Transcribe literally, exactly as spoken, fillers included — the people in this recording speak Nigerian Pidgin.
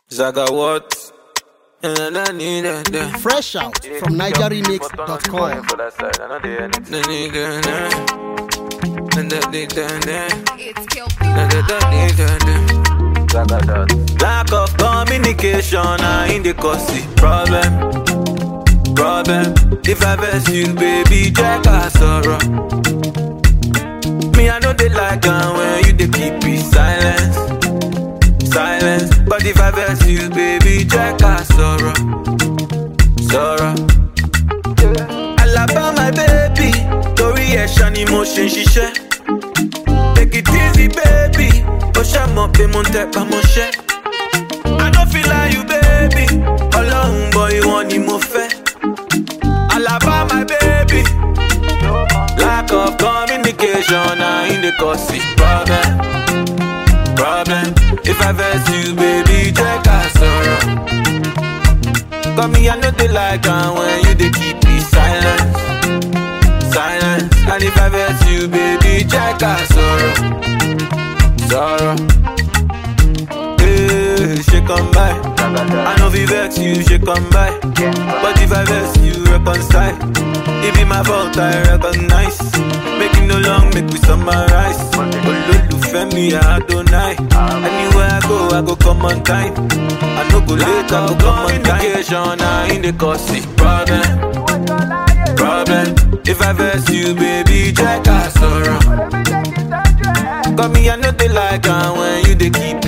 Zaga what? Fresh out from niger remix dot com. Lack of communication, I in the cause it problem. Problem. If I vex you, baby, check our sorrow. Me, I know they like it when you they keep it silence. Silence. But if I vex you, baby, check our sorrow. Sorrow. I love my baby. Tori Eshan emotion, she share. Take it easy, baby. Osha mo pe mon tep pa mon share. I don't feel like you, baby. Alone, boy, you want him more fair. I love my baby. Lack of communication, I in the cause it problem. Problem. If I vex you, baby, check our sorrow. Cause me, I know they like it when you they keep it silent. Silence. And if I vex you, baby, check our sorrow. Sorrow. Hey, she come by. I know if vex you, she come by. But if I vex you, reconcile. It be my fault, I recognize. Making no long, make we summarize. Olufemi, I don't lie. Anywhere I go, I go come on time. I no go late, I go come on time. Communication, I in the cause it problem. Problem. If I vex you, baby, check our sorrow. Cause me, I know they like it when you they keep